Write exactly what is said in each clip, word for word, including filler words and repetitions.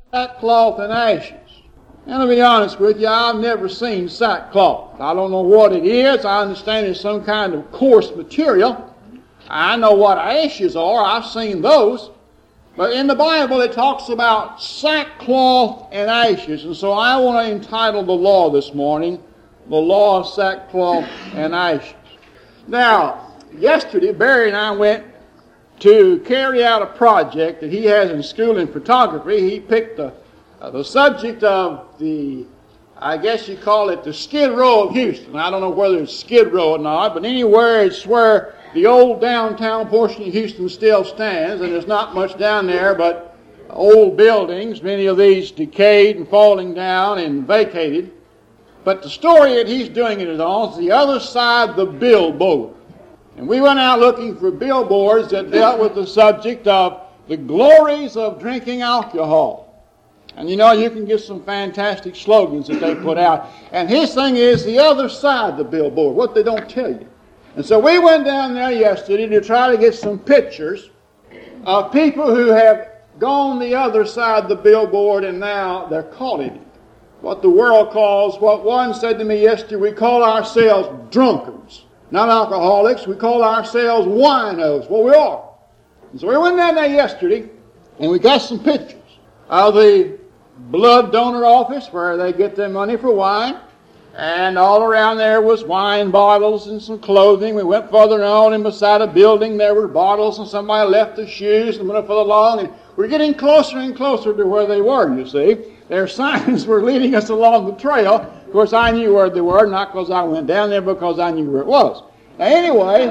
Sackcloth and ashes. And to be honest with you, I've never seen sackcloth. I don't know what it is. I understand it's some kind of coarse material. I know what ashes are. I've seen those. But in the Bible it talks about sackcloth and ashes. And so I want to entitle the law this morning, The Law of Sackcloth and Ashes. Now, yesterday Barry and I went to carry out a project that he has in school in photography. He picked the, uh, the subject of the, I guess you call it the Skid Row of Houston. I don't know whether it's Skid Row or not, but anywhere it's where the old downtown portion of Houston still stands, and there's not much down there but old buildings, many of these decayed and falling down and vacated. But the story that he's doing it on is the other side of the billboard. And we went out looking for billboards that dealt with the subject of the glories of drinking alcohol. And you know, you can get some fantastic slogans that they put out. And his thing is the other side of the billboard, what they don't tell you. And so we went down there yesterday to try to get some pictures of people who have gone the other side of the billboard and now they're caught in it. What the world calls, what one said to me yesterday, we call ourselves drunkards. Not alcoholics, we call ourselves winos. Well, we are. And so we went down there yesterday and we got some pictures of the blood donor office where they get their money for wine. And all around there was wine bottles and some clothing. We went further on, and beside a building there were bottles, and somebody left their shoes and went further along. And we're getting closer and closer to where they were, you see. Their signs were leading us along the trail. Of course, I knew where they were, not because I went down there, because I knew where it was. Now, anyway,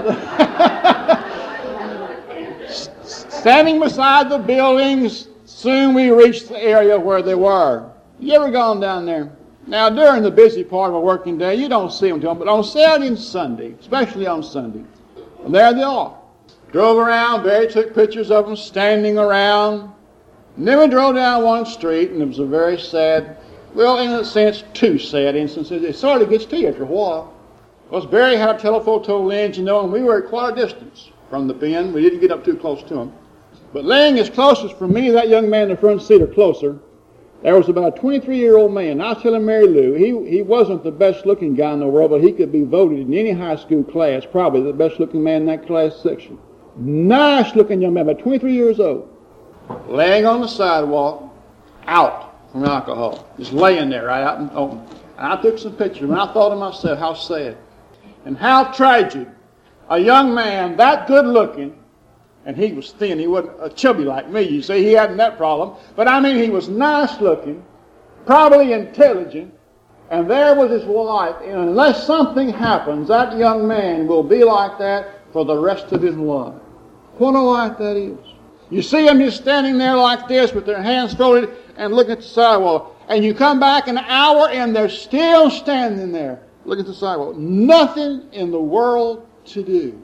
standing beside the buildings, soon we reached the area where they were. You ever gone down there? Now, during the busy part of a working day, you don't see them too much, but on Saturday and Sunday, especially on Sunday, and there they are. Drove around, Barry took pictures of them standing around. And then we drove down one street, and it was a very sad, well, in a sense, two sad instances. It sort of gets to you after a while. Because Barry had a telephoto lens, you know, and we were at quite a distance from the pen. We didn't get up too close to him. But laying as closest from me, that young man in the front seat, or closer, there was about a twenty-three-year-old man. I'll tell him, Mary Lou, he, he wasn't the best-looking guy in the world, but he could be voted in any high school class, probably the best-looking man in that class section. Nice-looking young man, about twenty-three years old, laying on the sidewalk, out from alcohol, just laying there right out in the open. And I took some pictures, and I thought to myself, how sad and how tragic. A young man that good-looking, and he was thin. He wasn't a chubby like me, you see. He hadn't that problem. But I mean, he was nice-looking, probably intelligent, and there was his wife. And unless something happens, that young man will be like that for the rest of his life. What a life that is. You see them just standing there like this with their hands folded and looking at the sidewalk. And you come back an hour and they're still standing there looking at the sidewalk. Nothing in the world to do.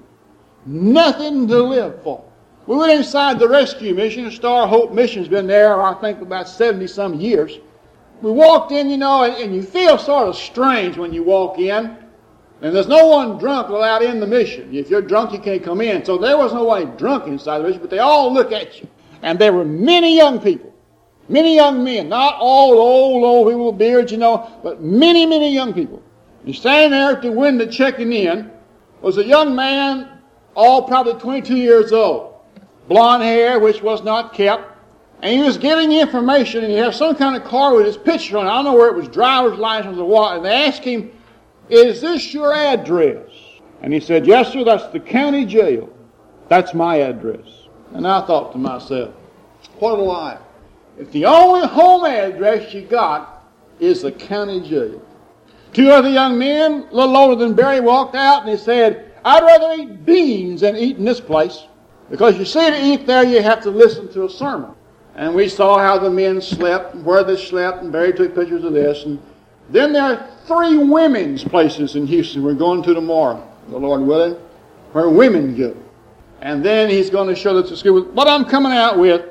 Nothing to live for. We went inside the rescue mission. Star Hope Mission's been there, I think, about seventy-some years. We walked in, you know, and, and you feel sort of strange when you walk in. And there's no one drunk allowed in the mission. If you're drunk, you can't come in. So there was nobody drunk inside the mission, but they all look at you. And there were many young people, many young men, not all old, old people with beards, you know, but many, many young people. And standing there at the window checking in was a young man, all probably twenty-two years old. Blonde hair, which was not kept. And he was giving information, and he had some kind of car with his picture on it. I don't know where it was, driver's license or what. And they asked him, is this your address? And he said, yes, sir, that's the county jail. That's my address. And I thought to myself, what a life. If the only home address you got is the county jail. Two other young men, a little older than Barry, walked out, and he said, I'd rather eat beans than eat in this place. Because you see, to eat there, you have to listen to a sermon. And we saw how the men slept, and where they slept, and Barry took pictures of this. And then there are three women's places in Houston we're going to tomorrow, the Lord willing, where women go. And then he's going to show us the school. What I'm coming out with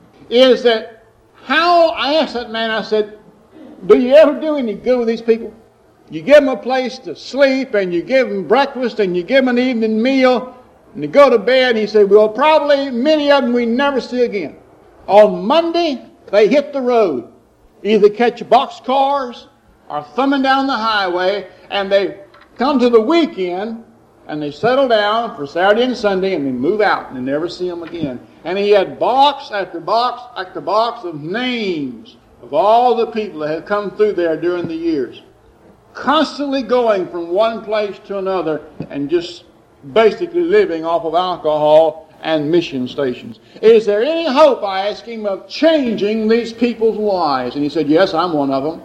is that how, I asked that man, I said, do you ever do any good with these people? You give them a place to sleep, and you give them breakfast, and you give them an evening meal, and they go to bed. And he said, well, probably many of them we never see again. On Monday, they hit the road. Either catch boxcars or thumbing down the highway, and they come to the weekend and they settle down for Saturday and Sunday and they move out and they never see them again. And he had box after box after box of names of all the people that had come through there during the years, constantly going from one place to another and just basically living off of alcohol and mission stations. Is there any hope, I asked him, of changing these people's lives? And he said, yes, I'm one of them.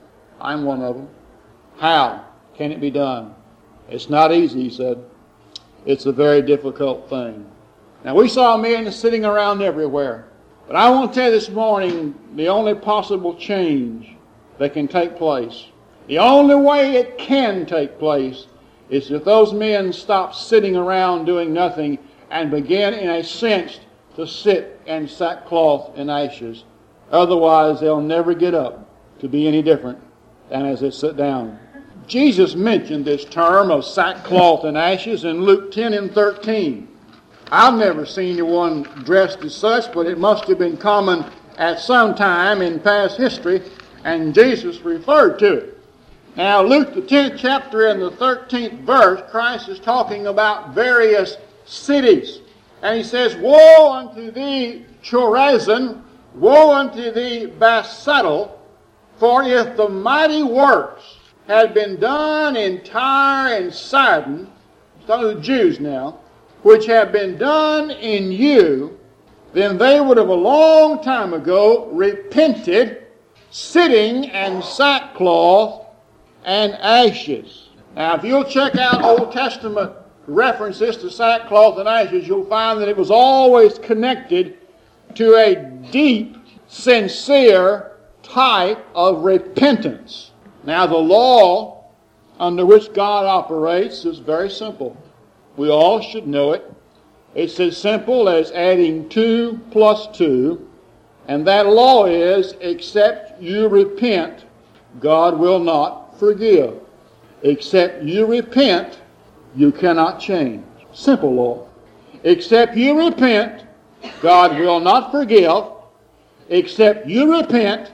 I'm one of them. How can it be done? It's not easy, he said. It's a very difficult thing. Now, we saw men sitting around everywhere. But I want to tell you this morning the only possible change that can take place, the only way it can take place, is if those men stop sitting around doing nothing and begin, in a sense, to sit in sackcloth and ashes. Otherwise, they'll never get up to be any different than as they sit down. Jesus mentioned this term of sackcloth and ashes in Luke ten and thirteen. I've never seen anyone dressed as such, but it must have been common at some time in past history, and Jesus referred to it. Now, Luke the tenth chapter and the thirteenth verse, Christ is talking about various cities. And he says, woe unto thee, Chorazin, woe unto thee, Bethsaida, for if the mighty works had been done in Tyre and Sidon, it's talking to the Jews now, which have been done in you, then they would have a long time ago repented, sitting in sackcloth and ashes. Now, if you'll check out Old Testament references to sackcloth and ashes, you'll find that it was always connected to a deep, sincere type of repentance. Now, the law under which God operates is very simple. We all should know it. It's as simple as adding two plus two, and that law is, except you repent, God will not forgive. Except you repent, you cannot change. Simple law. Except you repent, God will not forgive. Except you repent,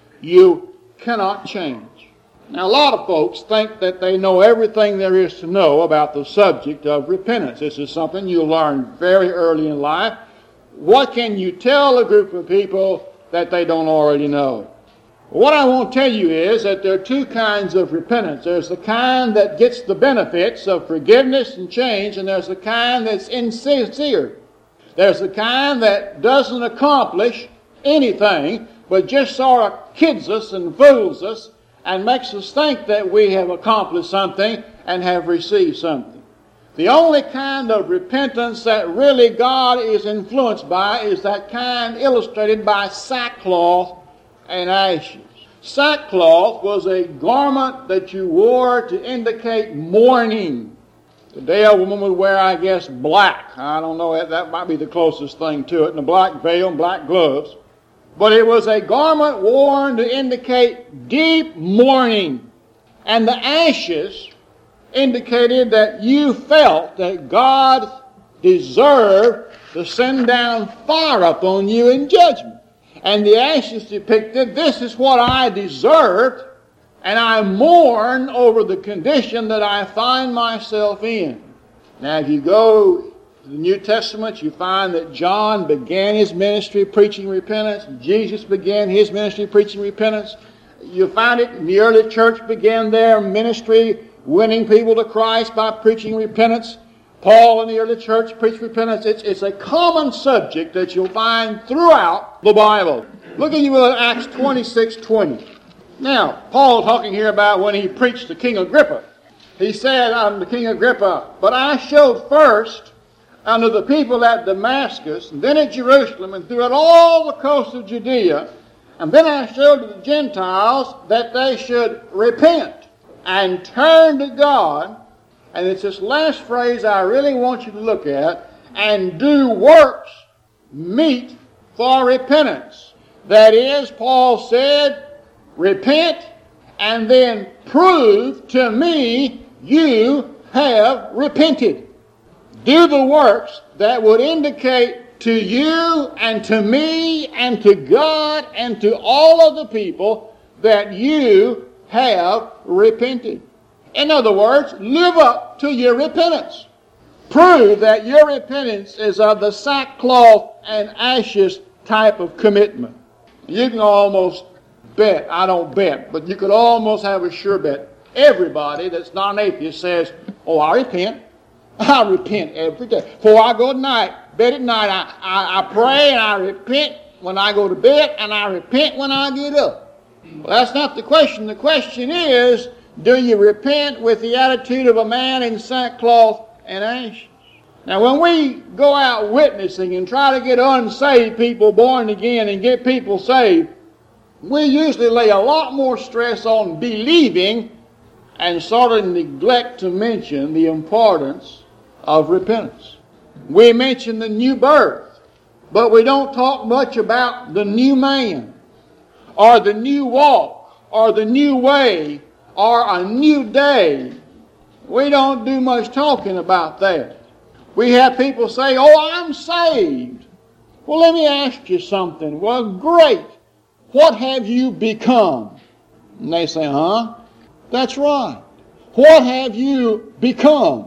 you cannot change. Now, a lot of folks think that they know everything there is to know about the subject of repentance. This is something you learn very early in life. What can you tell a group of people that they don't already know? What I want to tell you is that there are two kinds of repentance. There's the kind that gets the benefits of forgiveness and change, and there's the kind that's insincere. There's the kind that doesn't accomplish anything, but just sort of kids us and fools us and makes us think that we have accomplished something and have received something. The only kind of repentance that really God is influenced by is that kind illustrated by sackcloth and ashes. Sackcloth was a garment that you wore to indicate mourning. Today a woman would wear, I guess, black. I don't know, that might be the closest thing to it, and a black veil and black gloves. But it was a garment worn to indicate deep mourning. And the ashes indicated that you felt that God deserved to send down fire upon you in judgment. And the ashes depicted, this is what I deserved, and I mourn over the condition that I find myself in. Now, if you go to the New Testament, you find that John began his ministry preaching repentance. Jesus began his ministry preaching repentance. You find it in the early church began their ministry winning people to Christ by preaching repentance. Paul in the early church preached repentance. It's, it's a common subject that you'll find throughout the Bible. Look at you at Acts twenty-six twenty. Now, Paul talking here about when he preached to King Agrippa. He said unto King Agrippa, but I showed first unto the people at Damascus, and then at Jerusalem, and throughout all the coast of Judea, and then I showed to the Gentiles that they should repent and turn to God. And it's this last phrase I really want you to look at, and do works meet for repentance. That is, Paul said, repent and then prove to me you have repented. Do the works that would indicate to you and to me and to God and to all of the people that you have repented. In other words, live up to your repentance. Prove that your repentance is of the sackcloth and ashes type of commitment. You can almost bet, I don't bet, but you could almost have a sure bet. Everybody that's not an atheist says, oh, I repent. I repent every day. Before I go to night, bed at night, I, I, I pray and I repent when I go to bed and I repent when I get up. Well, that's not the question. The question is, do you repent with the attitude of a man in sackcloth and ashes? Now, when we go out witnessing and try to get unsaved people born again and get people saved, we usually lay a lot more stress on believing and sort of neglect to mention the importance of repentance. We mention the new birth, but we don't talk much about the new man, or the new walk, or the new way, or a new day. We don't do much talking about that. We have people say, oh, I'm saved. Well, let me ask you something. Well, great. What have you become? And they say, huh? That's right. What have you become?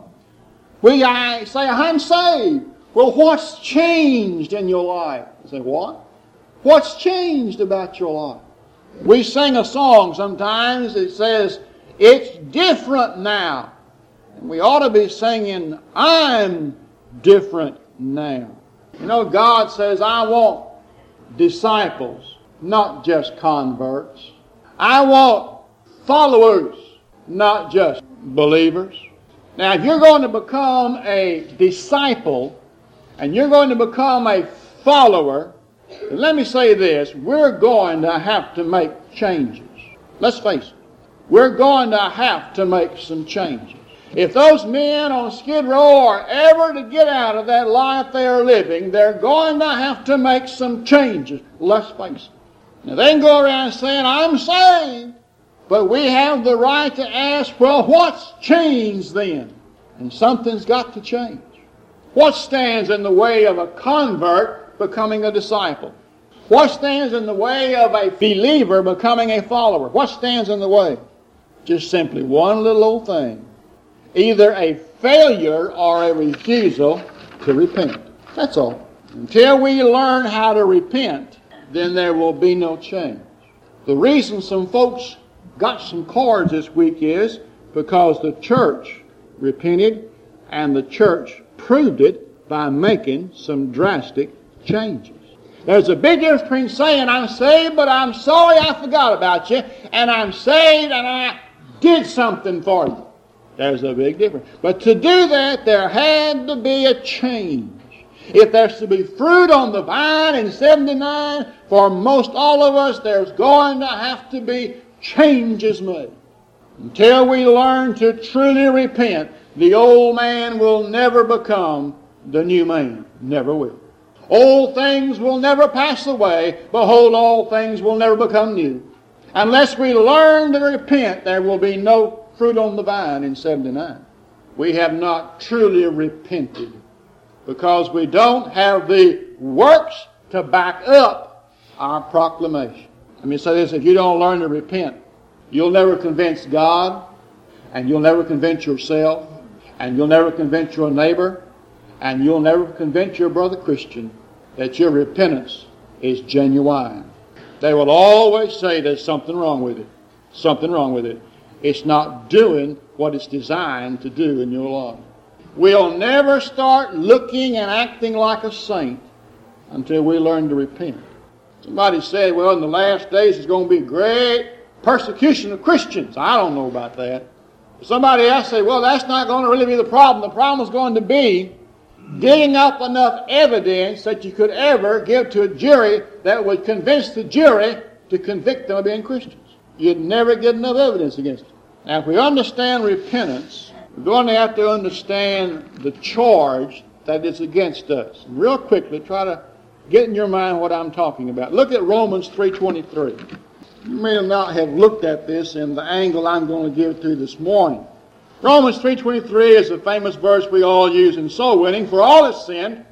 We I say, I'm saved. Well, what's changed in your life? I say, what? What's changed about your life? We sing a song sometimes that says, it's different now. And we ought to be singing, I'm different now. You know, God says, I want disciples, not just converts. I want followers, not just believers. Now, if you're going to become a disciple and you're going to become a follower, then let me say this, we're going to have to make changes. Let's face it. We're going to have to make some changes. If those men on Skid Row are ever to get out of that life they are living, they're going to have to make some changes. Let's face it. Now, they can go around saying, I'm saved. But we have the right to ask, well, what's changed then? And something's got to change. What stands in the way of a convert becoming a disciple? What stands in the way of a believer becoming a follower? What stands in the way? Just simply one little old thing. Either a failure or a refusal to repent. That's all. Until we learn how to repent, then there will be no change. The reason some folks got some cards this week is because the church repented and the church proved it by making some drastic changes. There's a big difference between saying I'm saved, but I'm sorry I forgot about you, and I'm saved and I did something for you. There's a big difference. But to do that, there had to be a change. If there's to be fruit on the vine in seventy-nine, for most all of us, there's going to have to be changes made. Until we learn to truly repent, the old man will never become the new man. Never will. Old things will never pass away. Behold, all things will never become new. Unless we learn to repent, there will be no fruit on the vine in seventy-nine. We have not truly repented because we don't have the works to back up our proclamation. Let me say this, if you don't learn to repent, you'll never convince God, and you'll never convince yourself, and you'll never convince your neighbor, and you'll never convince your brother Christian that your repentance is genuine. They will always say there's something wrong with it. Something wrong with it. It's not doing what it's designed to do in your life. We'll never start looking and acting like a saint until we learn to repent. Somebody said, well, in the last days there's going to be great persecution of Christians. I don't know about that. Somebody else said, well, that's not going to really be the problem. The problem is going to be digging up enough evidence that you could ever give to a jury that would convince the jury to convict them of being Christians. You'd never get enough evidence against them. Now, if we understand repentance, we're going to have to understand the charge that is against us. And real quickly, try to get in your mind what I'm talking about. Look at Romans three twenty-three. You may not have looked at this in the angle I'm going to give to this morning. Romans three twenty-three is a famous verse we all use in soul winning. For all have sinned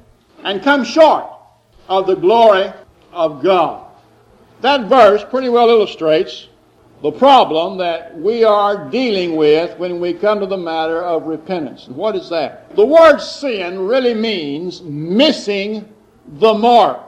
and come short of the glory of God. That verse pretty well illustrates the problem that we are dealing with when we come to the matter of repentance. What is that? The word sin really means missing the mark.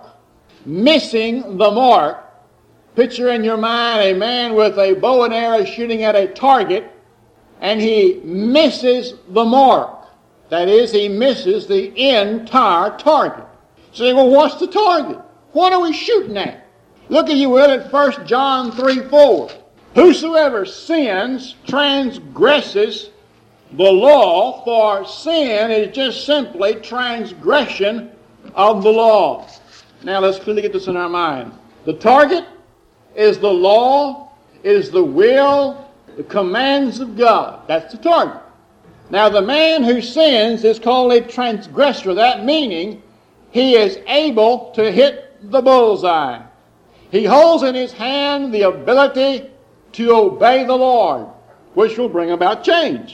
Missing the mark. Picture in your mind a man with a bow and arrow shooting at a target, and he misses the mark. That is, he misses the entire target. So you say, well, what's the target? What are we shooting at? Look, if you will, at First John three four. Whosoever sins transgresses the law, for sin is just simply transgression of the law. Now let's clearly get this in our mind. The target is the law, is the will, the commands of God. That's the target. Now the man who sins is called a transgressor. That meaning he is able to hit the bullseye. He holds in his hand the ability to obey the Lord, which will bring about change.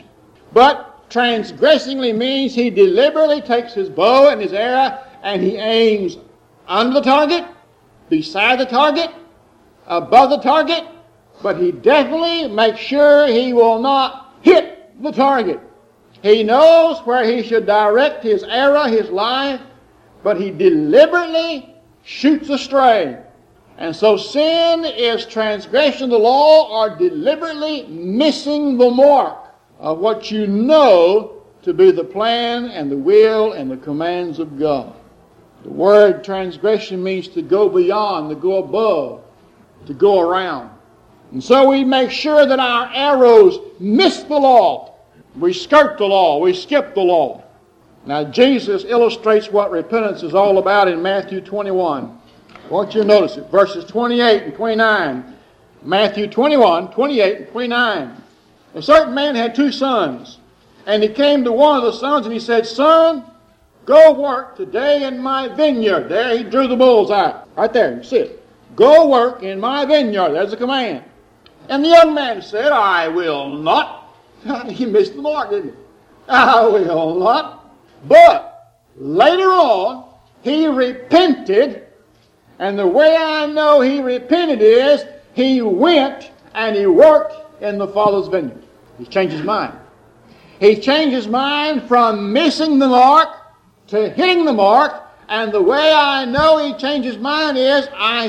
But transgressingly means he deliberately takes his bow and his arrow and he aims under the target, beside the target, above the target, but he definitely makes sure he will not hit the target. He knows where he should direct his arrow, his life, but he deliberately shoots astray. And so sin is transgression of the law or deliberately missing the mark of what you know to be the plan and the will and the commands of God. The word transgression means to go beyond, to go above, to go around. And so we make sure that our arrows miss the law. We skirt the law. We skip the law. Now Jesus illustrates what repentance is all about in Matthew twenty-one. I want you to notice it. Verses twenty-eight and twenty-nine. Matthew twenty-one, twenty-eight and twenty-nine. A certain man had two sons. And he came to one of the sons and he said, Son, go work today in my vineyard. There he drew the bullseye. Right there, you see it. Go work in my vineyard. There's a command. And the young man said, I will not. He missed the mark, didn't he? I will not. But later on, he repented. And the way I know he repented is he went and he worked in the Father's vineyard. He changed his mind. He changed his mind from missing the mark to hitting the mark. And the way I know he changed his mind is I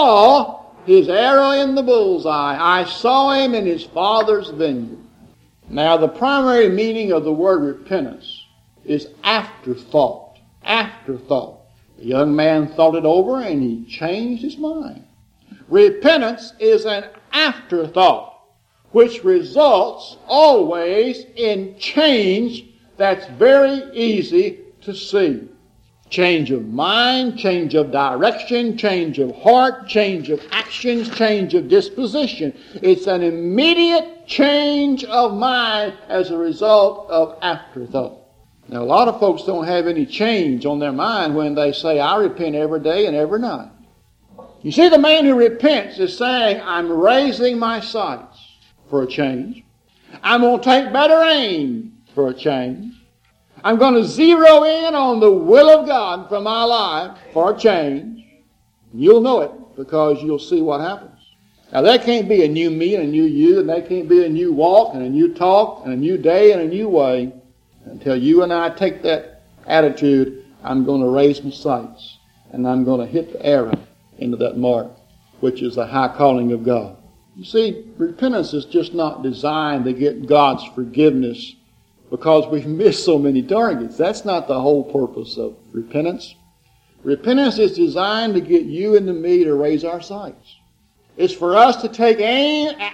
saw his arrow in the bullseye. I saw him in his Father's vineyard. Now the primary meaning of the word repentance is afterthought. Afterthought. The young man thought it over and he changed his mind. Repentance is an afterthought which results always in change that's very easy to see. Change of mind, change of direction, change of heart, change of actions, change of disposition. It's an immediate change of mind as a result of afterthought. Now, a lot of folks don't have any change on their mind when they say, I repent every day and every night. You see, the man who repents is saying, I'm raising my sights for a change. I'm going to take better aim for a change. I'm going to zero in on the will of God for my life for a change. You'll know it because you'll see what happens. Now, there can't be a new me and a new you, and there can't be a new walk and a new talk and a new day and a new way until you and I take that attitude, I'm going to raise my sights and I'm going to hit the arrow into that mark, which is the high calling of God. You see, repentance is just not designed to get God's forgiveness because we've missed so many targets. That's not the whole purpose of repentance. Repentance is designed to get you and to me to raise our sights. It's for us to take aim at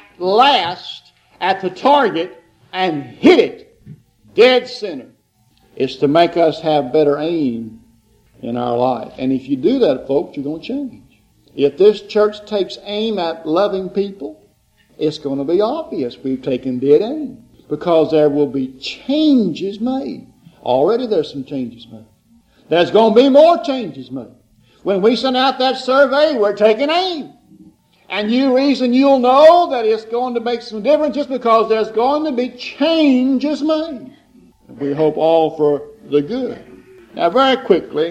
last at the target and hit it dead center. It's to make us have better aim in our life. And if you do that, folks, you're going to change. If this church takes aim at loving people, it's going to be obvious we've taken dead aim. Because there will be changes made. Already there's some changes made. There's going to be more changes made. When we send out that survey, we're taking aim. And you reason you'll know that it's going to make some difference just because there's going to be changes made. We hope all for the good. Now very quickly,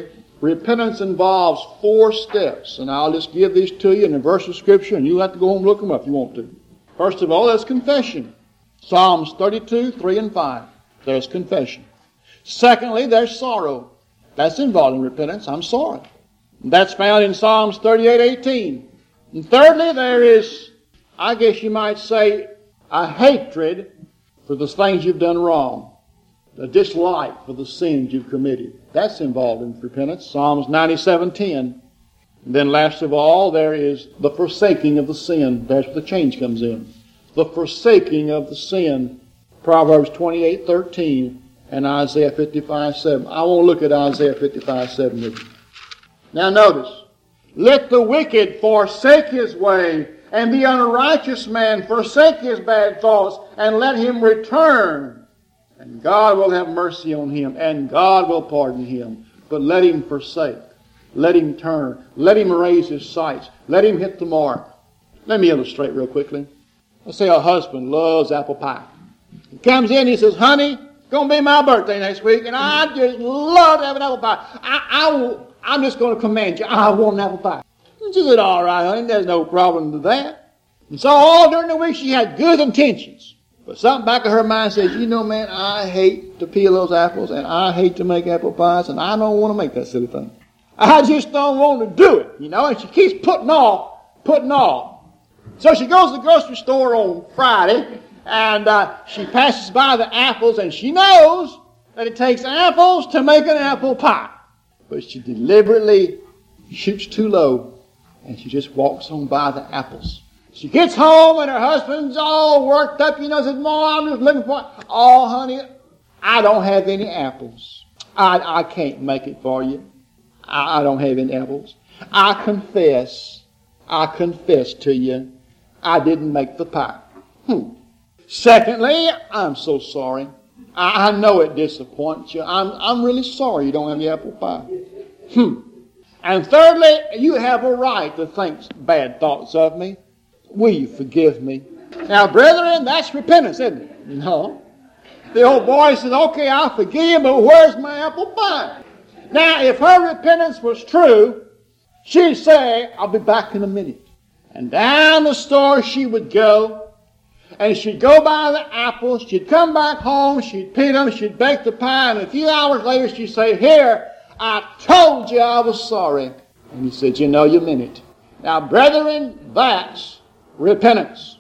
repentance involves four steps, and I'll just give these to you in a verse of Scripture, and you'll have to go home and look them up if you want to. First of all, there's confession. Psalms thirty-two, three and five. There's confession. Secondly, there's sorrow. That's involved in repentance. I'm sorry. That's found in Psalms thirty-eight, eighteen. And thirdly, there is, I guess you might say, a hatred for the things you've done wrong. A dislike for the sins you've committed. That's involved in repentance. Psalms ninety-seven, ten. And then last of all, there is the forsaking of the sin. That's where the change comes in. The forsaking of the sin. Proverbs twenty-eight, thirteen and Isaiah fifty-five, seven. I want to look at Isaiah fifty-five, seven with you. Now notice. Let the wicked forsake his way, and the unrighteous man forsake his bad thoughts, and let him return. And God will have mercy on him, and God will pardon him. But let him forsake. Let him turn. Let him raise his sights. Let him hit the mark. Let me illustrate real quickly. Let's say a husband loves apple pie. He comes in, he says, honey, it's going to be my birthday next week, and I just love to have an apple pie. I, I will, I'm just going to command you, I want an apple pie. She said, all right, honey, there's no problem with that. And so all during the week she had good intentions. But something back of her mind says, you know, man, I hate to peel those apples, and I hate to make apple pies, and I don't want to make that silly thing. I just don't want to do it, you know, and she keeps putting off, putting off. So she goes to the grocery store on Friday, and uh, she passes by the apples, and she knows that it takes apples to make an apple pie. But she deliberately shoots too low, and she just walks on by the apples. She gets home, and her husband's all worked up, you know, says, Mom, I'm just looking for it. Oh, honey, I don't have any apples. I, I can't make it for you. I, I don't have any apples. I confess, I confess to you, I didn't make the pie. Hmm. Secondly, I'm so sorry. I, I know it disappoints you. I'm, I'm really sorry you don't have the apple pie. Hmm. And thirdly, you have a right to think bad thoughts of me. Will you forgive me? Now, brethren, that's repentance, isn't it? No. The old boy says, okay, I'll forgive you, but where's my apple pie? Now, if her repentance was true, she'd say, I'll be back in a minute. And down the store she would go, and she'd go buy the apples, she'd come back home, she'd peel them, she'd bake the pie, and a few hours later she'd say, here, I told you I was sorry. And he said, you know, you meant it. Now, brethren, that's repentance.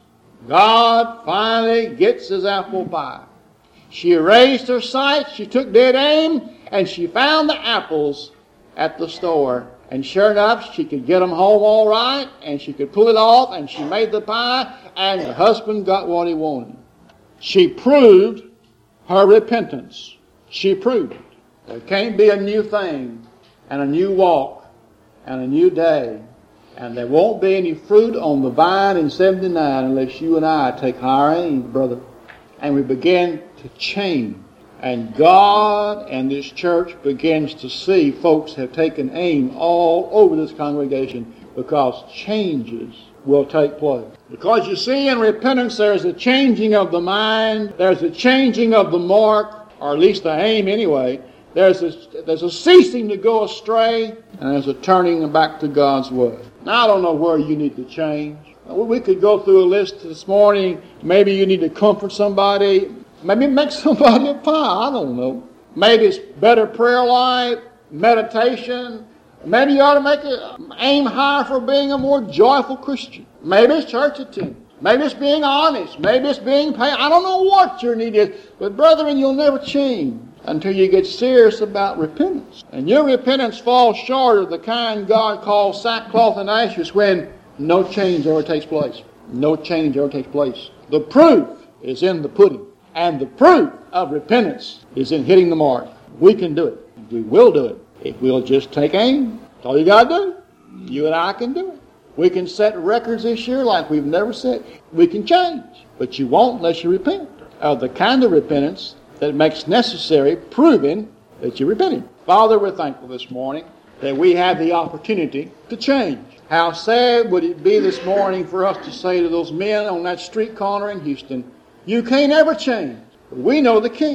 God finally gets his apple pie. She raised her sight, she took dead aim, and she found the apples at the store. And sure enough, she could get them home all right, and she could pull it off, and she made the pie, and her husband got what he wanted. She proved her repentance. She proved it. There can't be a new thing, and a new walk, and a new day, and there won't be any fruit on the vine in seventy-nine unless you and I take higher aim, brother, and we begin to change. And God and this church begins to see folks have taken aim all over this congregation because changes will take place. Because you see, in repentance there's a changing of the mind, there's a changing of the mark, or at least the aim anyway. There's a, there's a ceasing to go astray, and there's a turning back to God's way. Now, I don't know where you need to change. We could go through a list this morning. Maybe you need to comfort somebody. Maybe make somebody a pie. I don't know. Maybe it's better prayer life, meditation. Maybe you ought to make a, aim higher for being a more joyful Christian. Maybe it's church attendance. Maybe it's being honest. Maybe it's being paid. I don't know what your need is. But brethren, you'll never change until you get serious about repentance. And your repentance falls short of the kind God calls sackcloth and ashes when no change ever takes place. No change ever takes place. The proof is in the pudding. And the proof of repentance is in hitting the mark. We can do it. We will do it. If we'll just take aim. That's all you got to do. You and I can do it. We can set records this year like we've never set. We can change. But you won't unless you repent. Of the kind of repentance that makes necessary proving that you repented. Father, we're thankful this morning that we have the opportunity to change. How sad would it be this morning for us to say to those men on that street corner in Houston, you can't ever change. But we know the King.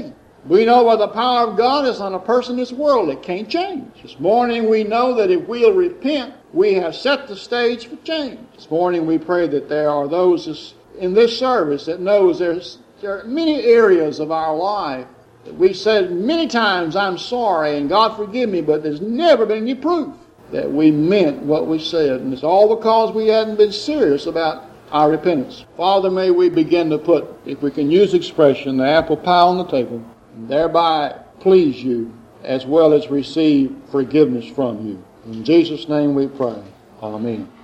We know by the power of God is on a person in this world that can't change. This morning we know that if we'll repent, we have set the stage for change. This morning we pray that there are those in this service that knows there's, there are many areas of our life that we said many times, I'm sorry and God forgive me, but there's never been any proof that we meant what we said. And it's all because we hadn't been serious about our repentance. Father, may we begin to put, if we can use expression, the apple pie on the table, and thereby please you as well as receive forgiveness from you. In Jesus' name we pray. Amen.